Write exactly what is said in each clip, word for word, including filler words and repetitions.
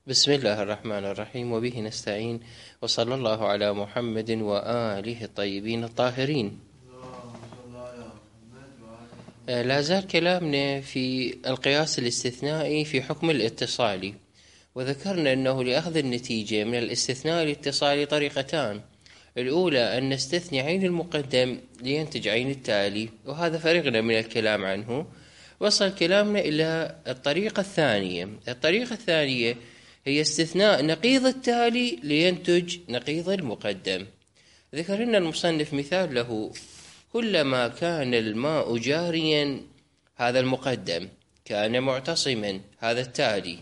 بسم الله الرحمن الرحيم، وبه نستعين، وصلى الله على محمد وآله الطيبين الطاهرين. لا زال كلامنا في القياس الاستثنائي في حكم الاتصالي، وذكرنا أنه لأخذ النتيجة من الاستثناء الاتصالي طريقتان. الأولى أن نستثني عين المقدم لينتج عين التالي، وهذا فرغنا من الكلام عنه. وصل كلامنا إلى الطريقة الثانية. الطريقة الثانية هي استثناء نقيض التالي لينتج نقيض المقدم. ذكر لنا المصنف مثال له: كلما كان الماء جاريا، هذا المقدم، كان معتصما، هذا التالي.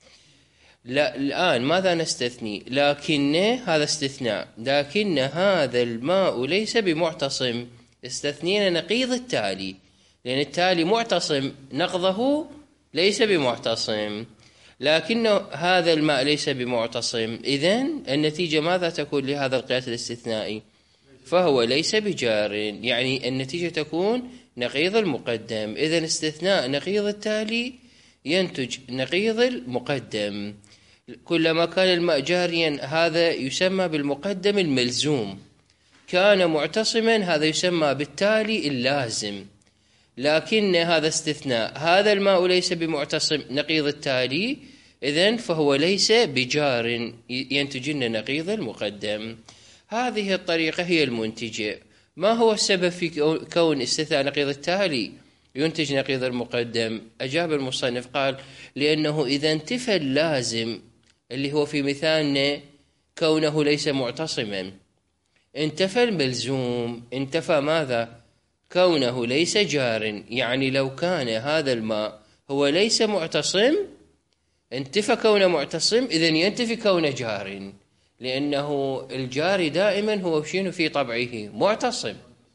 لا الآن ماذا نستثني؟ لكن هذا استثناء، لكن هذا الماء ليس بمعتصم. استثنينا نقيض التالي، لأن التالي معتصم، نقضه ليس بمعتصم، لكن هذا الماء ليس بمعتصم. إذن النتيجة ماذا تكون لهذا القياس الاستثنائي؟ فهو ليس بجار، يعني النتيجة تكون نقيض المقدم. إذن استثناء نقيض التالي ينتج نقيض المقدم. كلما كان الماء جاريا هذا يسمى بالمقدم الملزوم، كان معتصما هذا يسمى بالتالي اللازم. لكن هذا استثناء، هذا الماء ليس بمعتصم، نقيض التالي، إذن فهو ليس بجار، ينتج لنا نقيض المقدم. هذه الطريقة هي المنتجة. ما هو السبب في كون استثناء نقيض التالي ينتج نقيض المقدم؟ أجاب المصنف قال: لأنه إذا انتفى اللازم اللي هو في مثالنا كونه ليس معتصما، انتفى الملزوم. انتفى ماذا؟ كونه ليس جار. يعني لو كان هذا الماء هو ليس معتصم، انتفى كونه معتصم، إذن ينتفي كونه جار، لأنه الجار دائما هو شنو في طبعه؟ معتصم.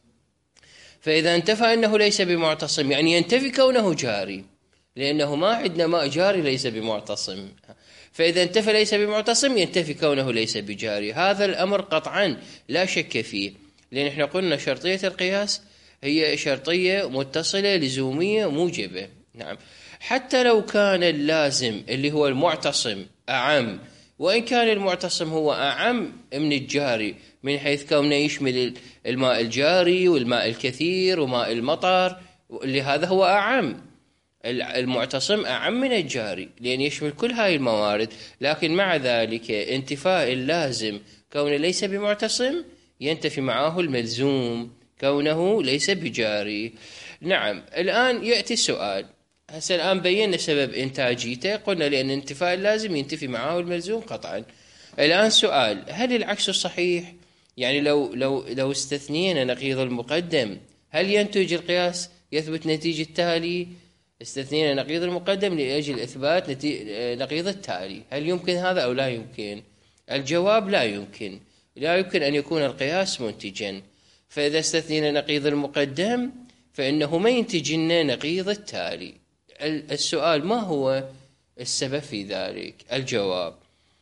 فإذا انتفى أنه ليس بمعتصم يعني ينتفي كونه جاري، لأنه ما عندنا ماء جاري ليس بمعتصم. فإذا انتفى ليس بمعتصم ينتفي كونه ليس بجاري. هذا الأمر قطعا لا شك فيه، لأن احنا قلنا شرطية القياس هي شرطية متصلة لزومية موجبة. نعم، حتى لو كان اللازم اللي هو المعتصم أعم، وإن كان المعتصم هو أعم من الجاري من حيث كونه يشمل الماء الجاري والماء الكثير وماء المطر، لهذا هو أعم. المعتصم أعم من الجاري لأن يشمل كل هاي الموارد، لكن مع ذلك انتفاء اللازم كونه ليس بمعتصم ينتفي معه الملزوم كونه ليس بجاري. نعم، الآن يأتي السؤال. هسه الآن بينا سبب إنتاجيته، قلنا لأن انتفاء اللازم ينتفي معه الملزوم قطعا. الآن سؤال: هل العكس صحيح؟ يعني لو لو لو استثنينا نقيض المقدم هل ينتج القياس يثبت نتيجة التالي؟ استثنينا نقيض المقدم لأجل إثبات نقيض التالي، هل يمكن هذا أو لا يمكن؟ الجواب: لا يمكن. لا يمكن أن يكون القياس منتجا. فإذا استثنينا نقيض المقدم فإنه ما ينتج لنا نقيض التالي. السؤال: ما هو السبب في ذلك؟ الجواب: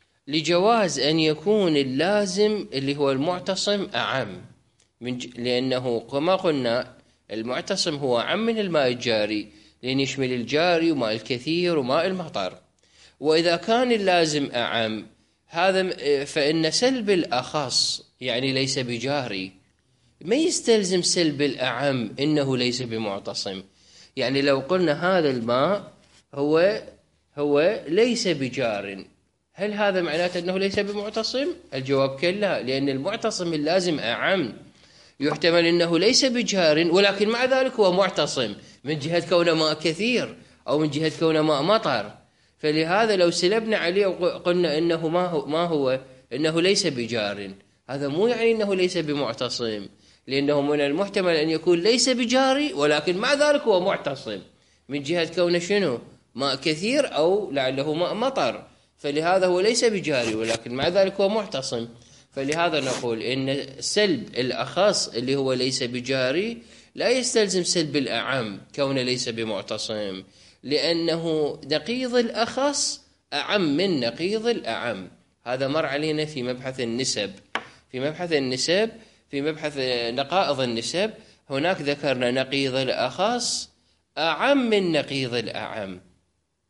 لجواز أن يكون اللازم اللي هو المعتصم أعم من ج... لأنه كما قلنا المعتصم هو أعم من الماء الجاري، لأن يشمل الجاري وماء الكثير وماء المطر. وإذا كان اللازم أعم هذا فإن سلب الأخص يعني ليس بجاري ما يستلزم سلب الأعم إنه ليس بمعتصم. يعني لو قلنا هذا الماء هو هو ليس بجار، هل هذا معناته أنه ليس بمعتصم؟ الجواب كلا، لأن المعتصم اللازم أعم. يحتمل أنه ليس بجار ولكن مع ذلك هو معتصم من جهة كونه ماء كثير أو من جهة كونه ماء مطر. فلهذا لو سلبنا عليه وقلنا إنه ما هو, ما هو إنه ليس بجار، هذا مو يعني إنه ليس بمعتصم، لأنه من المحتمل أن يكون ليس بجاري ولكن مع ذلك هو معتصم من جهة كونه شنو؟ ماء كثير أو لعله ماء مطر. فلهذا هو ليس بجاري ولكن مع ذلك هو معتصم. فلهذا نقول إن سلب الأخص اللي هو ليس بجاري لا يستلزم سلب الأعم كونه ليس بمعتصم، لأنه نقيض الأخص أعم من نقيض الأعم. هذا مر علينا في مبحث النسب. في مبحث النسب في مبحث نقائض النسب هناك ذكرنا نقيض الأخص أعم من نقيض الأعم.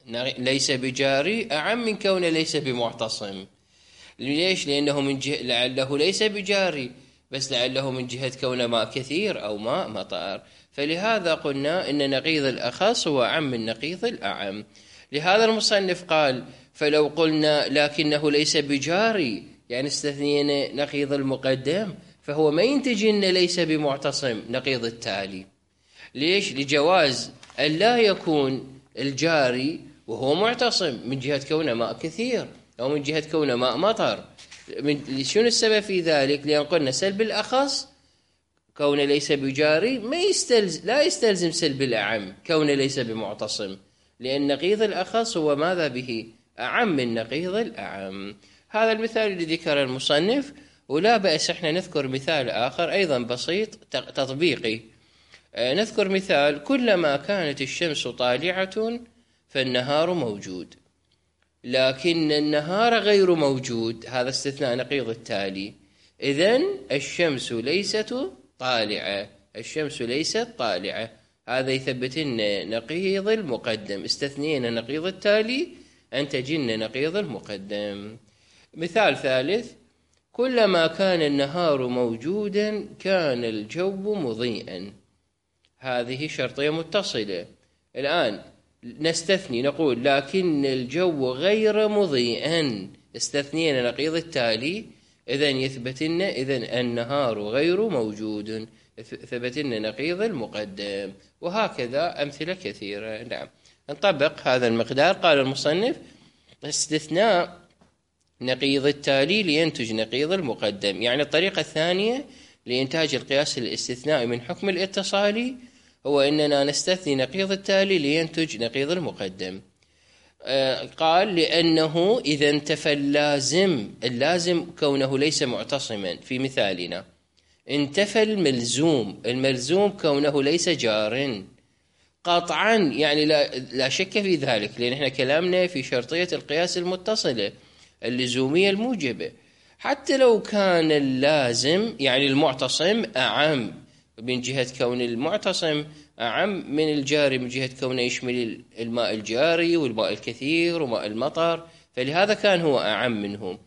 ليس بجاري أعم من كونه ليس بمعتصم. ليش؟ لأنه من جهة لعله ليس بجاري، بس لعله من جهة كونه ماء كثير أو ماء مطر، فلهذا قلنا إن نقيض الأخص هو أعم من نقيض الأعم. لهذا المصنف قال فلو قلنا لكنه ليس بجاري، يعني استثنينا نقيض المقدم، فهو ما ينتج إن ليس بمعتصم نقيض التالي. ليش؟ لجواز أن لا يكون الجاري وهو معتصم من جهة كونه ماء كثير أو من جهة كونه ماء مطر. من شنو السبب في ذلك؟ لأن قلنا سلب الأخص كونه ليس بجاري ما يستلزم لا يستلزم سلب الأعم كونه ليس بمعتصم، لأن نقيض الأخص هو ماذا به؟ أعم من نقيض الأعم. هذا المثال اللي ذكر المصنف، ولا بأس احنا نذكر مثال آخر أيضا بسيط تطبيقي. نذكر مثال: كلما كانت الشمس طالعة فالنهار موجود، لكن النهار غير موجود، هذا استثناء نقيض التالي. إذن الشمس ليست طالعة، الشمس ليست طالعة، هذا يثبت لنا نقيض المقدم، استثنينا نقيض التالي أنتجنا نقيض المقدم. مثال ثالث: كلما كان النهار موجودا كان الجو مضيئا، هذه شرطية متصلة. الآن نستثني نقول لكن الجو غير مضيئا، استثنينا نقيض التالي، إذن يثبت لنا إذن النهار غير موجود، ثبت لنا نقيض المقدم. وهكذا أمثلة كثيرة. نعم، نطبق هذا المقدار. قال المصنف: استثناء نقيض التالي لينتج نقيض المقدم، يعني الطريقة الثانية لإنتاج القياس الاستثنائي من حكم الاتصالي هو أننا نستثني نقيض التالي لينتج نقيض المقدم. آه قال: لأنه إذا انتفى اللازم، اللازم كونه ليس معتصما في مثالنا، انتفى الملزوم، الملزوم كونه ليس جار قطعا، يعني لا, لا شك في ذلك، لأن احنا كلامنا في شرطية القياس المتصلة اللزومية الموجبة. حتى لو كان اللازم يعني المعتصم أعم من جهة كون المعتصم أعم من الجاري من جهة كونه يشمل الماء الجاري والماء الكثير وماء المطر، فلهذا كان هو أعم منهم.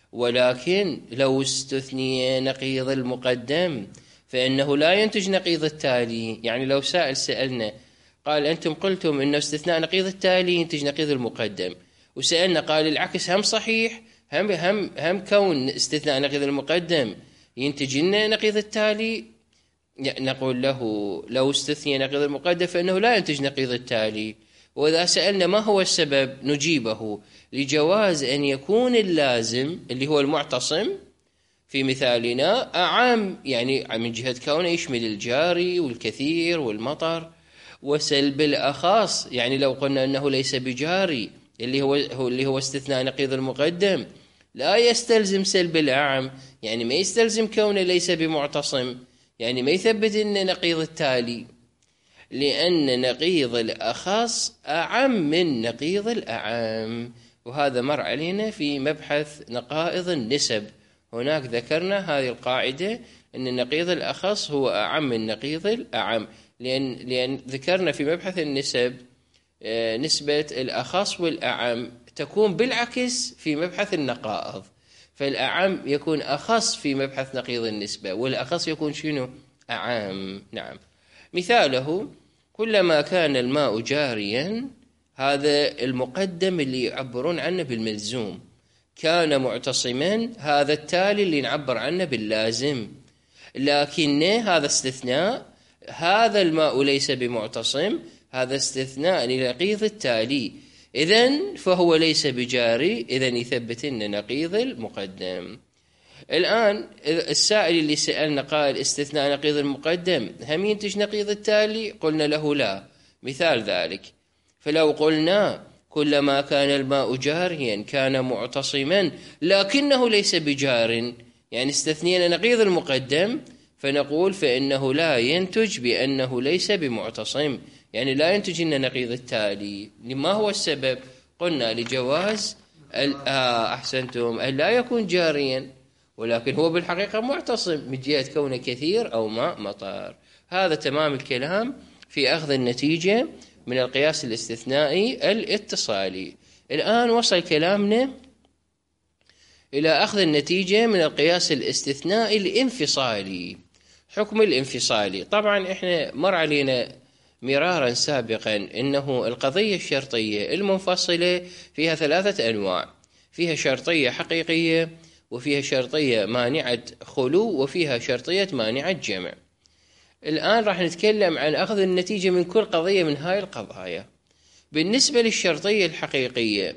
ولكن لو استثني نقيض المقدم فإنه لا ينتج نقيض التالي. يعني لو سائل سألنا قال: أنتم قلتم أنه استثناء نقيض التالي ينتج نقيض المقدم، وسألنا قال العكس هم صحيح، هم هم هم كون استثناء نقيض المقدم ينتج لنا نقيض التالي، نقول له لو استثني نقيض المقدم فإنه لا ينتج نقيض التالي. وإذا سألنا ما هو السبب نجيبه لجواز أن يكون اللازم اللي هو المعتصم في مثالنا أعم، يعني من جهة كونه يشمل الجاري والكثير والمطر، وسلب الأخص، يعني لو قلنا أنه ليس بجاري اللي هو اللي هو استثناء نقيض المقدم لا يستلزم سلب الأعم، يعني ما يستلزم كونه ليس بمعتصم، يعني ما يثبت أن نقيض التالي، لأن نقيض الأخص أعم من نقيض الأعم. وهذا مر علينا في مبحث نقائض النسب، هناك ذكرنا هذه القاعدة أن نقيض الأخص هو أعم من نقيض الأعم، لأن, لأن ذكرنا في مبحث النسب نسبة الأخص والأعم تكون بالعكس في مبحث النقائض، فالأعم يكون أخص في مبحث نقيض النسبة، والأخص يكون شنو؟ أعم. نعم، مثاله: كلما كان الماء جاريا، هذا المقدم اللي يعبرون عنه بالملزوم، كان معتصما، هذا التالي اللي نعبر عنه باللازم، لكن هذا استثناء، هذا الماء ليس بمعتصم، هذا استثناء لنقيض التالي، إذن فهو ليس بجاري، إذن يثبت لنا نقيض المقدم. الآن السائل اللي سألنا قال استثناء نقيض المقدم هم ينتج نقيض التالي؟ قلنا له لا. مثال ذلك: فلو قلنا كلما كان الماء جاريا كان معتصما لكنه ليس بجار، يعني استثنينا نقيض المقدم، فنقول فإنه لا ينتج بأنه ليس بمعتصم، يعني لا ينتج لنا نقيض التالي. لما هو السبب؟ قلنا لجواز آه أحسنتم أن لا يكون جاريا، ولكن هو بالحقيقة معتصم من جهة كونه كثير أو ماء مطر. هذا تمام الكلام في أخذ النتيجة من القياس الاستثنائي الاتصالي. الآن وصل كلامنا إلى أخذ النتيجة من القياس الاستثنائي الانفصالي. حكم الانفصالي، طبعا إحنا مر علينا مرارا سابقا إنه القضية الشرطية المنفصلة فيها ثلاثة أنواع، فيها شرطية حقيقية، وفيها شرطية مانعة خلو، وفيها شرطية مانعة جمع. الآن راح نتكلم عن أخذ النتيجة من كل قضية من هاي القضايا. بالنسبة للشرطية الحقيقية،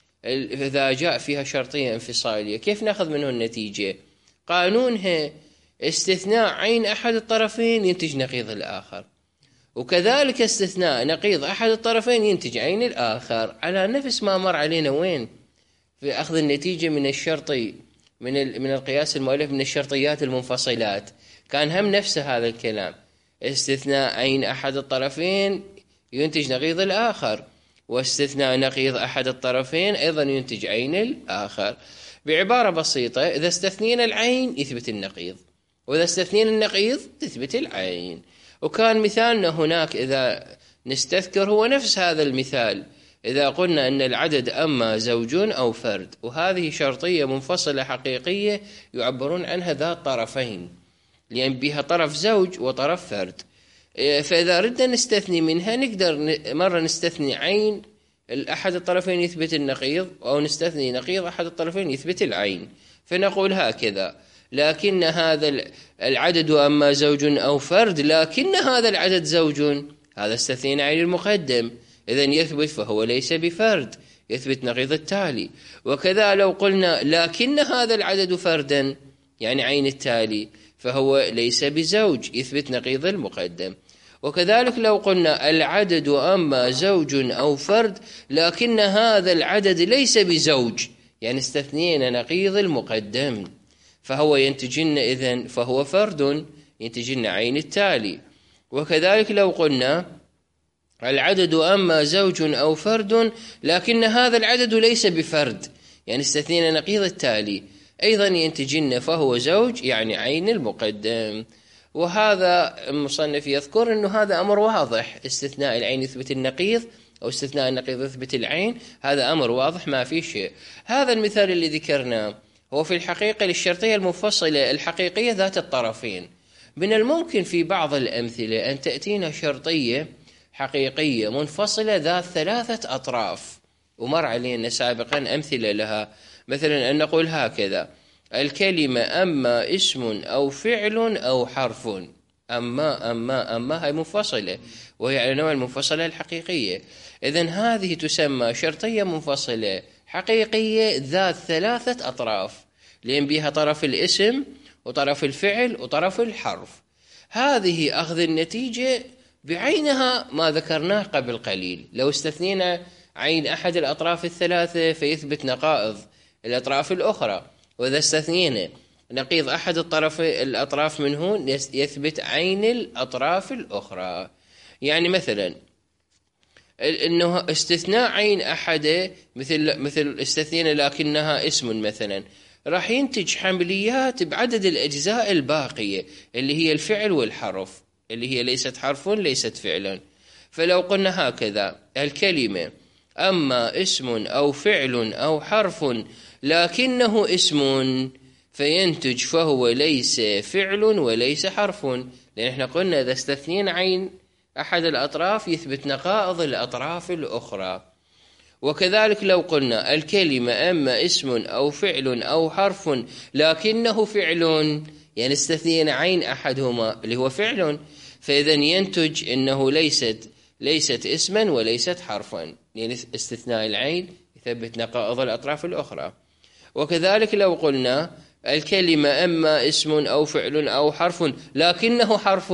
إذا جاء فيها شرطية انفصالية كيف نأخذ منه النتيجة؟ قانونها استثناء عين أحد الطرفين ينتج نقيض الآخر، وكذلك استثناء نقيض أحد الطرفين ينتج عين الآخر، على نفس ما مر علينا وين في أخذ النتيجة من الشرطي من من القياس المؤلف من الشرطيات المنفصلات. كان هم نفس هذا الكلام، استثناء عين أحد الطرفين ينتج نقيض الآخر، واستثناء نقيض أحد الطرفين أيضا ينتج عين الآخر. بعبارة بسيطة، إذا استثنينا العين يثبت النقيض، وإذا استثنينا النقيض تثبت العين. وكان مثالنا هناك إذا نستذكر هو نفس هذا المثال، إذا قلنا أن العدد أما زوج أو فرد، وهذه شرطية منفصلة حقيقية يعبرون عنها ذات طرفين، لأن بها طرف زوج وطرف فرد. فإذا ردنا نستثني منها نقدر مرة نستثني عين أحد الطرفين يثبت النقيض، أو نستثني نقيض أحد الطرفين يثبت العين. فنقول هكذا: لكن هذا العدد أما زوج أو فرد، لكن هذا العدد زوج، هذا استثنينا عين المقدم، إذن يثبت فهو ليس بفرد، يثبت نقيض التالي. وكذا لو قلنا لكن هذا العدد فردا، يعني عين التالي، فهو ليس بزوج، يثبت نقيض المقدم. وكذلك لو قلنا العدد أما زوج أو فرد، لكن هذا العدد ليس بزوج، يعني استثنينا نقيض المقدم، فهو ينتج لنا إذن فهو فرد، ينتج لنا عين التالي. وكذلك لو قلنا العدد أما زوج أو فرد، لكن هذا العدد ليس بفرد، يعني استثنينا نقيض التالي، أيضا ينتج لنا فهو زوج، يعني عين المقدم. وهذا المصنف يذكر أنه هذا أمر واضح، استثناء العين يثبت النقيض، أو استثناء النقيض يثبت العين، هذا أمر واضح ما في شيء. هذا المثال اللي ذكرناه هو في الحقيقة للشرطية المنفصلة الحقيقية ذات الطرفين. من الممكن في بعض الأمثلة أن تأتينا شرطية حقيقية منفصلة ذات ثلاثة أطراف، ومر علينا سابقا أمثلة لها، مثلا أن نقول هكذا: الكلمة أما اسم أو فعل أو حرف. أما أما أما هي منفصلة، وهي على نوع المنفصلة الحقيقية. إذن هذه تسمى شرطية منفصلة حقيقية ذات ثلاثة أطراف، لأن بها طرف الاسم وطرف الفعل وطرف الحرف. هذه أخذ النتيجة بعينها ما ذكرناه قبل قليل. لو استثنينا عين أحد الأطراف الثلاثة فيثبت نقائض الأطراف الأخرى، وإذا استثنينا نقيض أحد الطرف الأطراف منه يثبت عين الأطراف الأخرى. يعني مثلا إنه استثناء عين أحد، مثل مثل استثنينا لكنها اسم مثلا، راح ينتج حمليات بعدد الأجزاء الباقية اللي هي الفعل والحرف، اللي هي ليست حرف ليست فعلا. فلو قلنا هكذا: الكلمة أما اسم أو فعل أو حرف لكنه اسم، فينتج فهو ليس فعل وليس حرف، لأن احنا قلنا إذا استثنين عين أحد الأطراف يثبت نقائض الأطراف الأخرى. وكذلك لو قلنا الكلمة أما اسم أو فعل أو حرف لكنه فعل، يعني استثنين عين أحدهما اللي هو فعل، فإذا ينتج أنه ليست ليست اسما وليست حرفا، يعني استثناء العين يثبت نقائض الأطراف الأخرى. وكذلك لو قلنا الكلمة أما اسم أو فعل أو حرف لكنه حرف،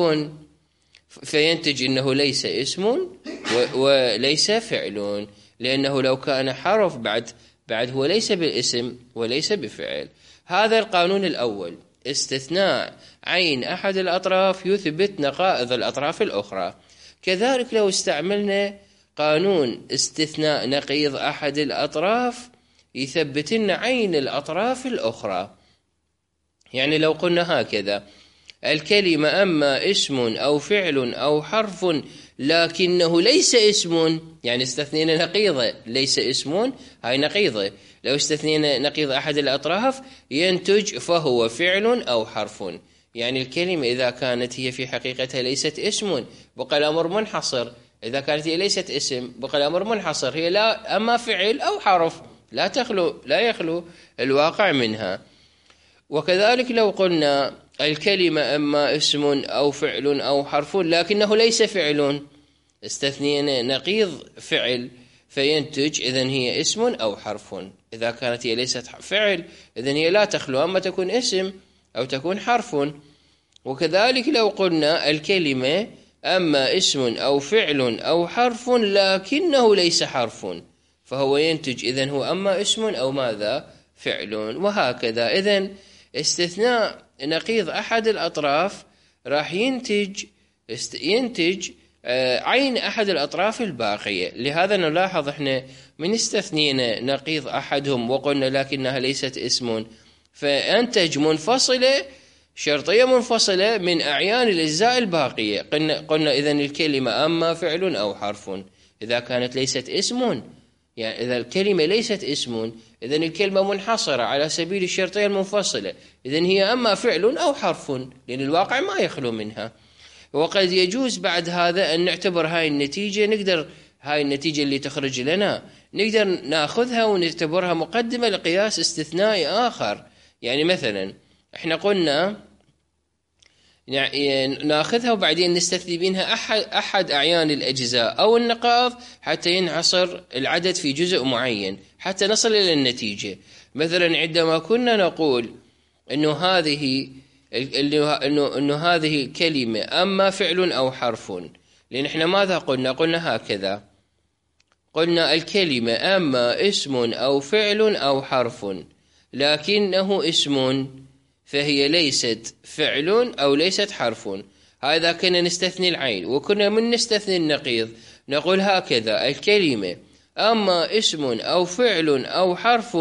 فينتج أنه ليس اسم وليس فعل، لأنه لو كان حرف بعد بعد هو ليس بالاسم وليس بفعل. هذا القانون الأول، استثناء عين أحد الأطراف يثبت نقائض الأطراف الأخرى. كذلك لو استعملنا قانون استثناء نقيض أحد الأطراف يثبت لنا عين الأطراف الأخرى. يعني لو قلنا هكذا: الكلمة أما اسم أو فعل أو حرف لكنه ليس اسم، يعني استثنينا نقيضة ليس اسم، هاي نقيضة. لو استثنينا نقيض أحد الأطراف ينتج فهو فعل أو حرف. يعني الكلمة إذا كانت هي في حقيقتها ليست اسم بقى الأمر منحصر، إذا كانت هي ليست اسم بقى الأمر منحصر، هي لا أما فعل أو حرف، لا تخلو لا يخلو الواقع منها. وكذلك لو قلنا الكلمة أما اسم أو فعل أو حرف لكنه ليس فعل، استثنينا نقيض فعل فينتج إذن هي اسم أو حرف. إذا كانت هي ليست فعل إذن هي لا تخلو، أما تكون اسم أو تكون حرف. وكذلك لو قلنا الكلمة أما اسم أو فعل أو حرف لكنه ليس حرف، فهو ينتج إذن هو أما اسم أو ماذا؟ فعل. وهكذا. إذن استثناء نقيض أحد الأطراف راح ينتج ينتج عين أحد الأطراف الباقية. لهذا نلاحظ إحنا من استثنينا نقيض أحدهم وقلنا لكنها ليست اسم، فأنتج منفصلة شرطية منفصلة من أعيان الأجزاء الباقية. قلنا, قلنا إذن الكلمة أما فعل أو حرف إذا كانت ليست اسم، يعني إذا الكلمة ليست اسم إذن الكلمة منحصرة على سبيل الشرطية المنفصلة، إذن هي أما فعل أو حرف، لأن الواقع ما يخلو منها. وقد يجوز بعد هذا أن نعتبر هاي النتيجة، نقدر هاي النتيجة اللي تخرج لنا نقدر ناخذها ونعتبرها مقدمة لقياس استثنائي آخر. يعني مثلا احنا قلنا ناخذها وبعدين نستثني منها أحد, أحد أعيان الأجزاء أو النقاض حتى ينحصر العدد في جزء معين حتى نصل إلى النتيجة. مثلا عندما كنا نقول إنه هذه إنه إنه هذه كلمة أما فعل أو حرف، لأن إحنا ماذا قلنا؟ قلنا هكذا، قلنا الكلمة أما اسم أو فعل أو حرف لكنه اسم فهي ليست فعل أو ليست حرف. هذا كنا نستثني العين. وكنا من نستثني النقيض نقول هكذا الكلمة أما اسم أو فعل أو حرف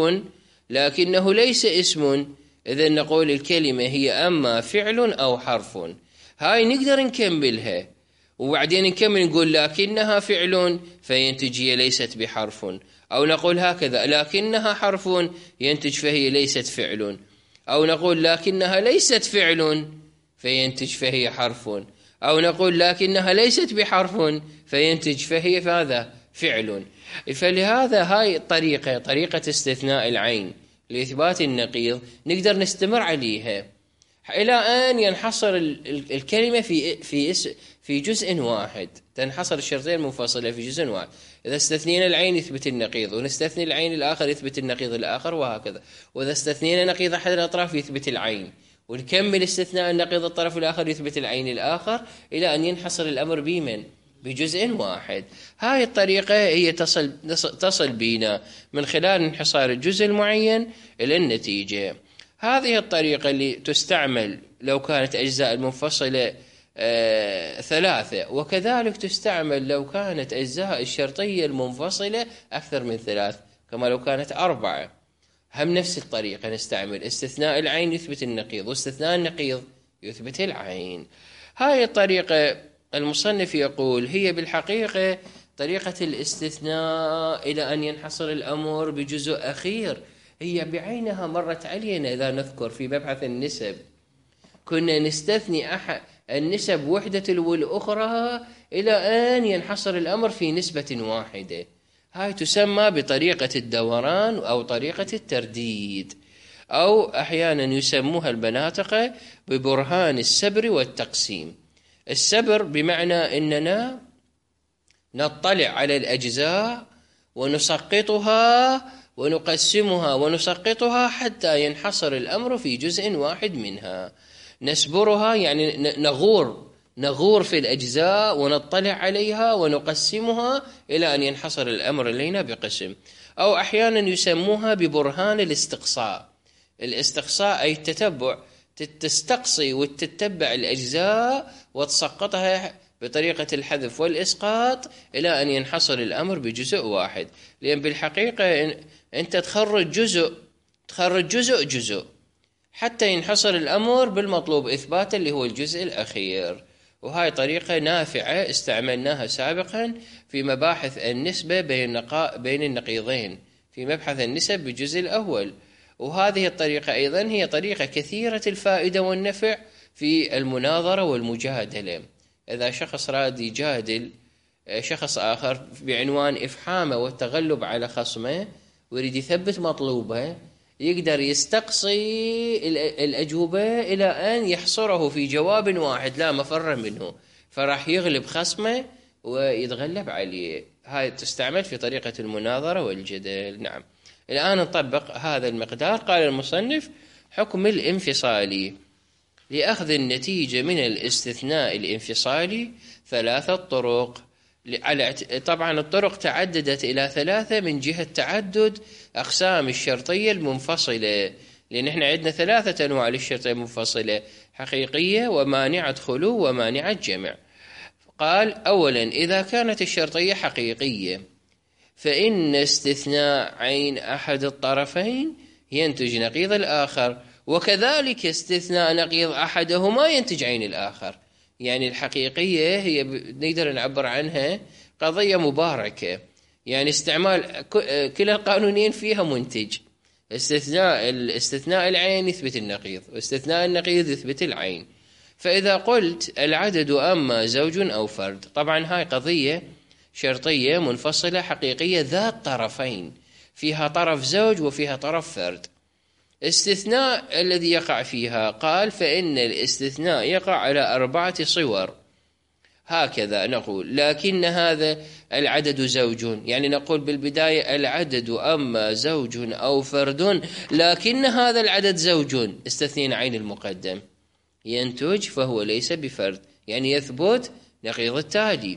لكنه ليس اسم، إذن نقول الكلمة هي أما فعل أو حرف. هاي نقدر نكملها وبعدين نكمل نقول لكنها فعل فينتج هي ليست بحرف، أو نقول هكذا لكنها حرف ينتج فهي ليست فعل، أو نقول لكنها ليست فعل فينتج فهي حرف، أو نقول لكنها ليست بحرف فينتج فهي فهذا فعل. فلهذا هاي الطريقة طريقة استثناء العين لإثبات النقيض نقدر نستمر عليها إلى أن ينحصر الكلمة في في في جزء واحد، تنحصر الشرطين المنفصلة في جزء واحد. إذا استثنينا العين يثبت النقيض، ونستثني العين الآخر يثبت النقيض الآخر، وهكذا. وإذا استثنينا نقيض أحد الأطراف يثبت العين، ونكمل استثناء النقيض الطرف الآخر يثبت العين الآخر إلى أن ينحصر الأمر بمن؟ بجزء واحد. هاي الطريقة هي تصل تصل بنا من خلال انحصار الجزء المعين إلى النتيجة. هذه الطريقة اللي تستعمل لو كانت أجزاء المنفصلة آه ثلاثة، وكذلك تستعمل لو كانت أجزاء الشرطية المنفصلة أكثر من ثلاث، كما لو كانت أربعة. هم نفس الطريقة نستعمل استثناء العين يثبت النقيض، واستثناء النقيض يثبت العين. هاي الطريقة المصنف يقول هي بالحقيقة طريقة الاستثناء إلى أن ينحصر الأمر بجزء أخير. هي بعينها مرت علينا إذا نذكر في مبحث النسب، كنا نستثني أحد النسب وحدة تلو الأخرى إلى أن ينحصر الأمر في نسبة واحدة. هاي تسمى بطريقة الدوران أو طريقة الترديد، أو أحيانا يسموها البناطقة ببرهان السبر والتقسيم. السبر بمعنى أننا نطلع على الأجزاء ونسقطها ونقسمها ونسقطها حتى ينحصر الأمر في جزء واحد منها. نسبرها يعني نغور نغور في الأجزاء ونطلع عليها ونقسمها إلى أن ينحصر الأمر لنا بقسم. أو أحيانا يسموها ببرهان الاستقصاء. الاستقصاء أي التتبع، تستقصي وتتبع الأجزاء وتسقطها بطريقة الحذف والإسقاط إلى أن ينحصر الأمر بجزء واحد. لأن بالحقيقة أنت تخرج جزء تخرج جزء جزء حتى ينحصر الأمر بالمطلوب إثباته اللي هو الجزء الأخير. وهاي طريقة نافعة استعملناها سابقا في مباحث النسبة بين بين النقيضين في مبحث النسب بالجزء الأول. وهذه الطريقة أيضا هي طريقة كثيرة الفائدة والنفع في المناظرة والمجادلة. إذا شخص راد يجادل شخص آخر بعنوان إفحامه والتغلب على خصمه ويريد يثبت مطلوبه، يقدر يستقصي الأجوبة إلى أن يحصره في جواب واحد لا مفر منه، فراح يغلب خصمه ويتغلب عليه. هاي تستعمل في طريقة المناظرة والجدل. نعم. الآن نطبق هذا المقدار. قال المصنف: حكم الانفصالي: لأخذ النتيجة من الاستثناء الانفصالي ثلاثة طرق. طبعا الطرق تعددت إلى ثلاثة من جهة تعدد أقسام الشرطية المنفصلة، لأن احنا عندنا ثلاثة أنواع للشرطية المنفصلة: حقيقية ومانعة خلو ومانعة جمع. قال: أولا، إذا كانت الشرطية حقيقية فإن استثناء عين أحد الطرفين ينتج نقيض الآخر، وكذلك استثناء نقيض أحدهما ينتج عين الآخر. يعني الحقيقية هي نقدر نعبر عنها قضية مباركة، يعني استعمال كلا القانونين فيها منتج. استثناء الاستثناء العين يثبت النقيض، واستثناء النقيض يثبت العين. فإذا قلت العدد أما زوج أو فرد، طبعا هاي قضية شرطية منفصلة حقيقية ذات طرفين، فيها طرف زوج وفيها طرف فرد. استثناء الذي يقع فيها، قال: فإن الاستثناء يقع على أربعة صور. هكذا نقول: لكن هذا العدد زوج، يعني نقول بالبداية العدد أما زوج أو فرد، لكن هذا العدد زوج، استثنين عين المقدم، ينتج فهو ليس بفرد، يعني يثبت نقيض التالي.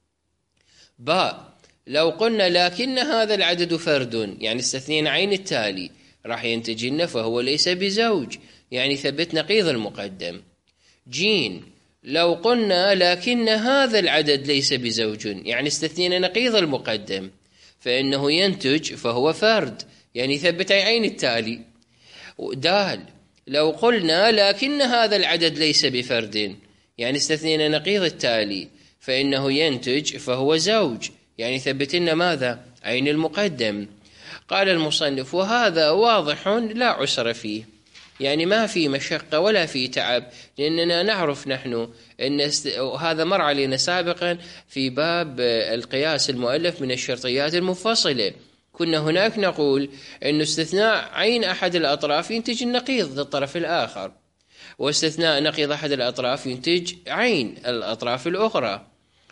باء: لو قلنا لكن هذا العدد فرد، يعني استثنين عين التالي، راح ينتج لنا فهو ليس بزوج، يعني ثبت نقيض المقدم. جيم: لو قلنا لكن هذا العدد ليس بزوج، يعني استثنينا نقيض المقدم، فإنه ينتج فهو فرد، يعني ثبت عين التالي. دال: لو قلنا لكن هذا العدد ليس بفرد، يعني استثنينا نقيض التالي، فإنه ينتج فهو زوج، يعني ثبت لنا ماذا؟ عين المقدم. قال المصنف: وهذا واضح لا عسر فيه، يعني ما في مشقة ولا في تعب، لأننا نعرف نحن أن هذا مر علينا سابقا في باب القياس المؤلف من الشرطيات المنفصلة. كنا هناك نقول أن استثناء عين أحد الأطراف ينتج النقيض للطرف الآخر، واستثناء نقيض أحد الأطراف ينتج عين الأطراف الأخرى،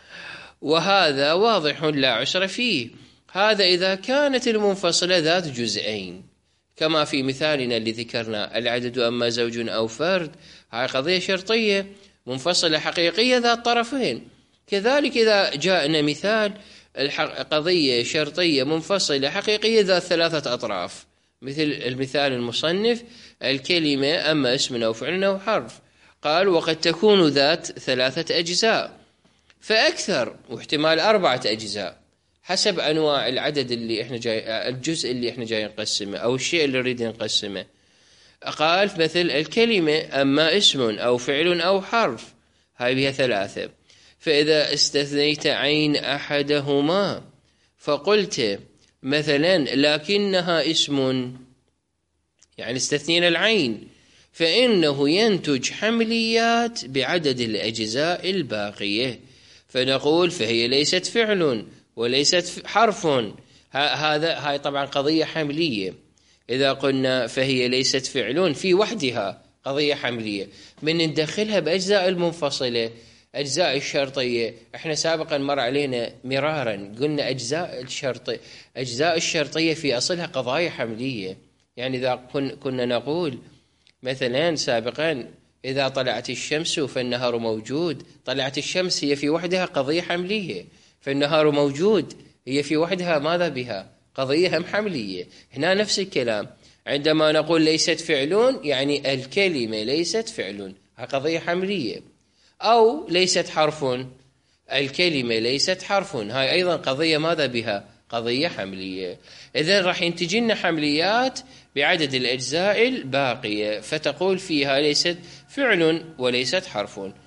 وهذا واضح لا عسر فيه. هذا إذا كانت المنفصلة ذات جزئين، كما في مثالنا اللي ذكرنا: العدد أما زوج أو فرد، هاي قضية شرطية منفصلة حقيقية ذات طرفين. كذلك إذا جاءنا مثال قضية شرطية منفصلة حقيقية ذات ثلاثة أطراف، مثل المثال المصنف: الكلمة أما اسم أو فعل أو حرف. قال: وقد تكون ذات ثلاثة أجزاء فأكثر، واحتمال أربعة أجزاء، حسب أنواع العدد اللي إحنا جاي، الجزء اللي إحنا جاي نقسمه أو الشيء اللي نريد نقسمه. قال: مثل الكلمة أما اسم أو فعل أو حرف، هاي بها ثلاثة. فإذا استثنيت عين أحدهما فقلت مثلا لكنها اسم، يعني استثنينا العين، فإنه ينتج حمليات بعدد الأجزاء الباقية، فنقول فهي ليست فعل وليست حرف. هذا هاي طبعا قضية حملية. إذا قلنا فهي ليست فعل في وحدها قضية حملية، من ندخلها بأجزاء المنفصلة، أجزاء الشرطية. احنا سابقا مر علينا مرارا قلنا أجزاء الشرطية أجزاء الشرطية في أصلها قضايا حملية. يعني إذا كنا نقول مثلا سابقا: إذا طلعت الشمس فالنهار موجود، طلعت الشمس هي في وحدها قضية حملية، فالنهار موجود هي في وحدها ماذا بها؟ قضية هم حملية. هنا نفس الكلام، عندما نقول ليست فعل، يعني الكلمة ليست فعل، قضية حملية. أو ليست حرف، الكلمة ليست حرف، هاي أيضا قضية ماذا بها؟ قضية حملية. إذن راح ينتجن حمليات بعدد الأجزاء الباقية، فتقول فيها ليست فعل وليست حرف.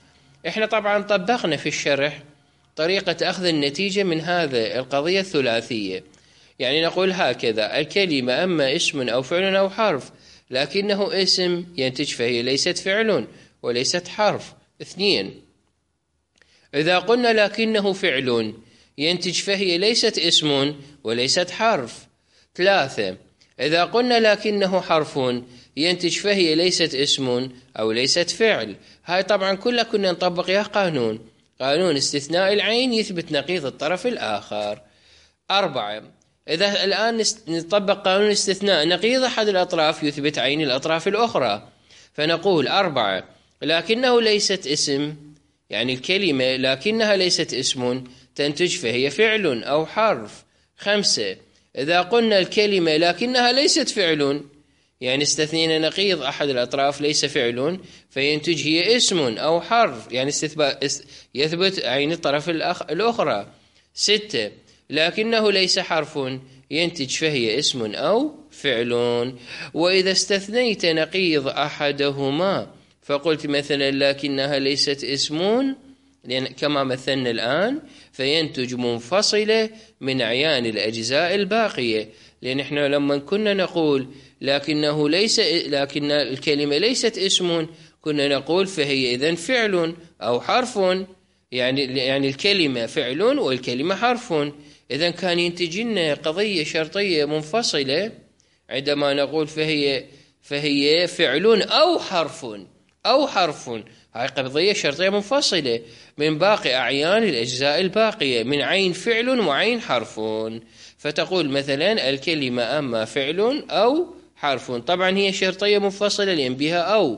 إحنا طبعا طبقنا في الشرح طريقة أخذ النتيجة من هذا القضية الثلاثية. يعني نقول هكذا: الكلمة أما اسم أو فعل أو حرف لكنه اسم ينتج فهي ليست فعل وليست حرف. اثنين، إذا قلنا لكنه فعل ينتج فهي ليست اسم وليست حرف. ثلاثة، إذا قلنا لكنه حرف ينتج فهي ليست اسم أو ليست فعل. هاي طبعا كلها كنا نطبق يا قانون قانون استثناء العين يثبت نقيض الطرف الآخر. أربعة، إذا الآن نطبق قانون استثناء نقيض أحد الأطراف يثبت عين الأطراف الأخرى. فنقول أربعة، لكنه ليست اسم، يعني الكلمة لكنها ليست اسم تنتج فهي فعل أو حرف. خمسة، إذا قلنا الكلمة لكنها ليست فعل، يعني استثنينا نقيض أحد الأطراف ليس فعل، فينتج هي اسم أو حرف، يعني يثبت عين الطرف الأخرى. ستة، لكنه ليس حرف ينتج فهي اسم أو فعل. وإذا استثنيت نقيض أحدهما فقلت مثلا لكنها ليست اسم، لأن كما مثلنا الآن، فينتج منفصلة من أعيان الأجزاء الباقية. لأن إحنا لما كنا نقول لكنه ليس لكن الكلمة ليست اسم كنا نقول فهي إذن فعل أو حرف، يعني يعني الكلمة فعل والكلمة حرف. إذن كان ينتج لنا قضية شرطية منفصلة عندما نقول فهي فهي فعل أو حرف أو حرف. هاي قضية شرطية منفصلة من باقي أعيان الأجزاء الباقية من عين فعل وعين حرف. فتقول مثلا الكلمة أما فعل أو حرف، طبعا هي شرطية منفصلة لأن بها أو،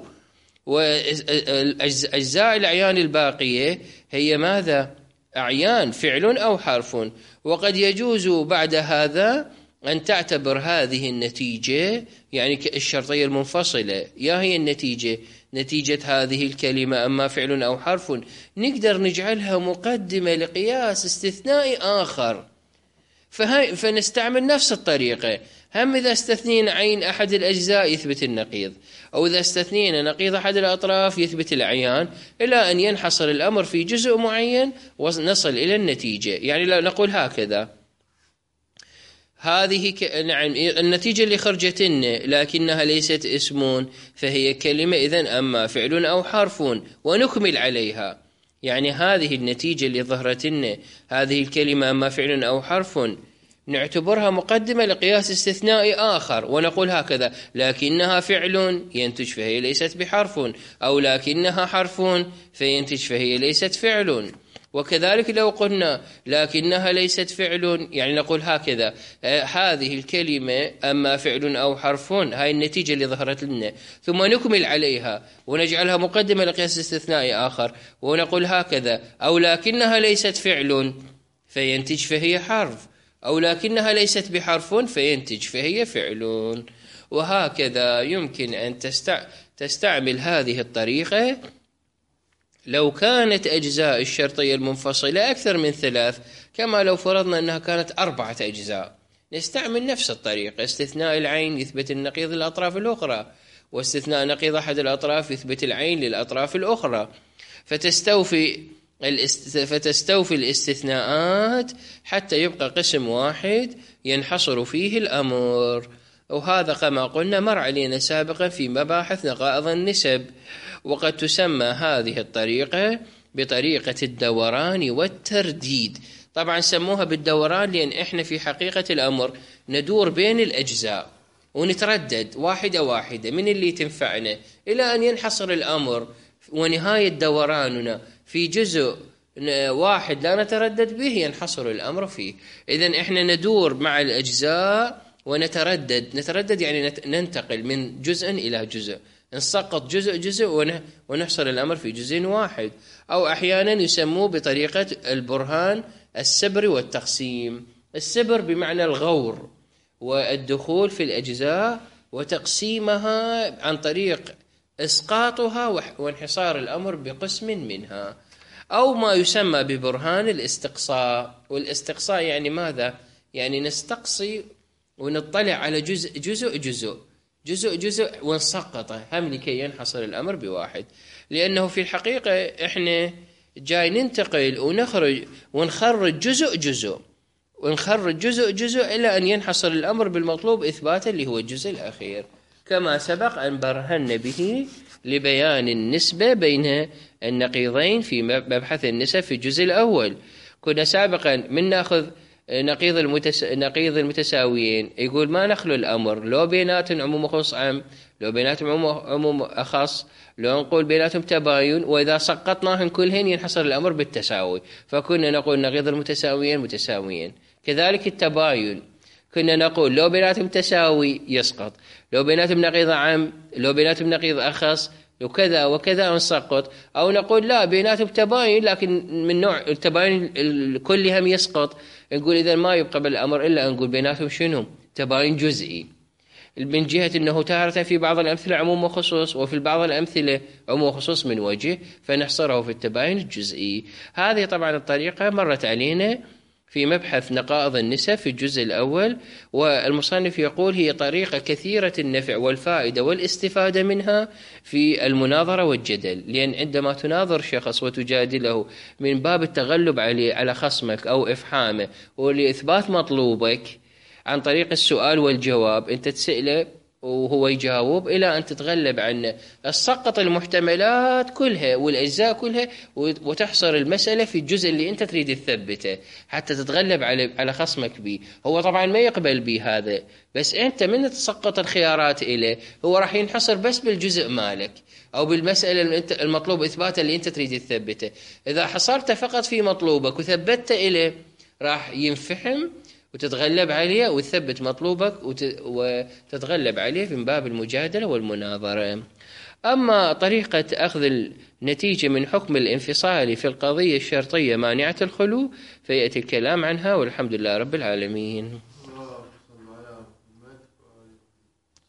وأجزاء الأعيان الباقية هي ماذا؟ أعيان فعل أو حرف. وقد يجوز بعد هذا أن تعتبر هذه النتيجة يعني الشرطية المنفصلة، يا هي النتيجة نتيجة هذه الكلمة أما فعل أو حرف نقدر نجعلها مقدمة لقياس استثنائي آخر، فهي فنستعمل نفس الطريقة. هم إذا استثنينا عين أحد الأجزاء يثبت النقيض، أو إذا استثنينا نقيض أحد الأطراف يثبت الأعيان، إلى أن ينحصر الأمر في جزء معين ونصل إلى النتيجة. يعني لو نقول هكذا: هذه ك... نعم النتيجة اللي خرجت لنا لكنها ليست اسم فهي كلمة إذن أما فعل أو حرف، ونكمل عليها. يعني هذه النتيجة اللي ظهرت لنا هذه الكلمة أما فعل أو حرف نعتبرها مقدمة لقياس استثنائي آخر، ونقول هكذا: لكنها فعل ينتج فهي ليست بحرف، أو لكنها حرف فينتج فهي ليست فعل. وكذلك لو قلنا لكنها ليست فعل، يعني نقول هكذا: هذه الكلمة أما فعل أو حرف، هاي النتيجة اللي ظهرت لنا، ثم نكمل عليها ونجعلها مقدمة لقياس استثنائي آخر ونقول هكذا: أو لكنها ليست فعل فينتج فهي حرف، أو لكنها ليست بحرف فينتج فهي فعل. وهكذا يمكن أن تستع... تستعمل هذه الطريقة لو كانت أجزاء الشرطية المنفصلة أكثر من ثلاث، كما لو فرضنا أنها كانت أربعة أجزاء، نستعمل نفس الطريقة: استثناء العين يثبت النقيض للأطراف الأخرى، واستثناء نقيض أحد الأطراف يثبت العين للأطراف الأخرى، فتستوفي الاست... فتستوفي الاستثناءات حتى يبقى قسم واحد ينحصر فيه الأمر. وهذا كما قلنا مر علينا سابقا في مباحث نقائض النسب. وقد تسمى هذه الطريقة بطريقة الدوران والترديد. طبعا سموها بالدوران لأن إحنا في حقيقة الأمر ندور بين الأجزاء ونتردد واحدة واحدة من اللي تنفعنا إلى أن ينحصر الأمر، ونهاية دوراننا في جزء واحد لا نتردد به ينحصر الأمر فيه. إذن إحنا ندور مع الأجزاء ونتردد، نتردد يعني ننتقل من جزء إلى جزء، نسقط جزء جزء ونحصر الأمر في جزء واحد. أو أحيانا يسموه بطريقة البرهان السبر والتقسيم. السبر بمعنى الغور والدخول في الأجزاء وتقسيمها عن طريق إسقاطها وانحصار الأمر بقسم منها. أو ما يسمى ببرهان الاستقصاء. والاستقصاء يعني ماذا؟ يعني نستقصي ونطلع على جزء جزء جزء، جزء جزء ونسقطه هم لكي ينحصر الأمر بواحد، لأنه في الحقيقة إحنا جاي ننتقل ونخرج ونخرج جزء جزء ونخرج جزء جزء إلى أن ينحصر الأمر بالمطلوب إثباتا اللي هو الجزء الأخير، كما سبق أن برهن به لبيان النسبة بين النقيضين في مبحث النسب في الجزء الأول. كنا سابقا من نأخذ نقيض المتس... نقيض المتساويين، يقول ما نخلو الأمر لو بيناتهم عموم خص عام، لو بيناتهم عموم, عموم أخص، لو نقول بيناتهم تباين، وإذا سقطناهن كلهن ينحصر الأمر بالتساوي، فكنا نقول نقيض المتساويين متساويين. كذلك التباين كنا نقول لو بيناتهم تساوي يسقط، لو بيناتهم نقيض عام، لو بيناتهم نقيض أخص، وكذا وكذا نسقط. أو نقول لا بيناتهم تباين لكن من نوع التباين الكل هم يسقط، نقول إذا ما يبقى بالأمر إلا نقول بيناتهم شنو تباين جزئي، من جهة أنه تارة في بعض الأمثلة عموم وخصوص، وفي بعض الأمثلة عموم وخصوص من وجه، فنحصره في التباين الجزئي. هذه طبعا الطريقة مرت علينا في مبحث نقائض النسب في الجزء الأول، والمصنف يقول هي طريقة كثيرة النفع والفائدة والاستفادة منها في المناظرة والجدل، لأن عندما تناظر شخص وتجادله من باب التغلب عليه على خصمك أو إفحامه ولإثبات مطلوبك عن طريق السؤال والجواب، أنت تسأله وهو يجاوب إلى أن تتغلب عنه، تسقط المحتملات كلها والأجزاء كلها وتحصر المسألة في الجزء اللي أنت تريد تثبته حتى تتغلب على على خصمك به. هو طبعا ما يقبل به هذا، بس أنت من تسقط الخيارات إليه هو راح ينحصر بس بالجزء مالك أو بالمسألة المطلوب إثباتها اللي أنت تريد تثبته. إذا حصرت فقط في مطلوبك وثبت إليه راح ينفحم وتتغلب عليه وتثبت مطلوبك وتتغلب عليه من باب المجادلة والمناظرة. أما طريقة أخذ النتيجة من حكم الانفصال في القضية الشرطية مانعة الخلو فيأتي الكلام عنها، والحمد لله رب العالمين.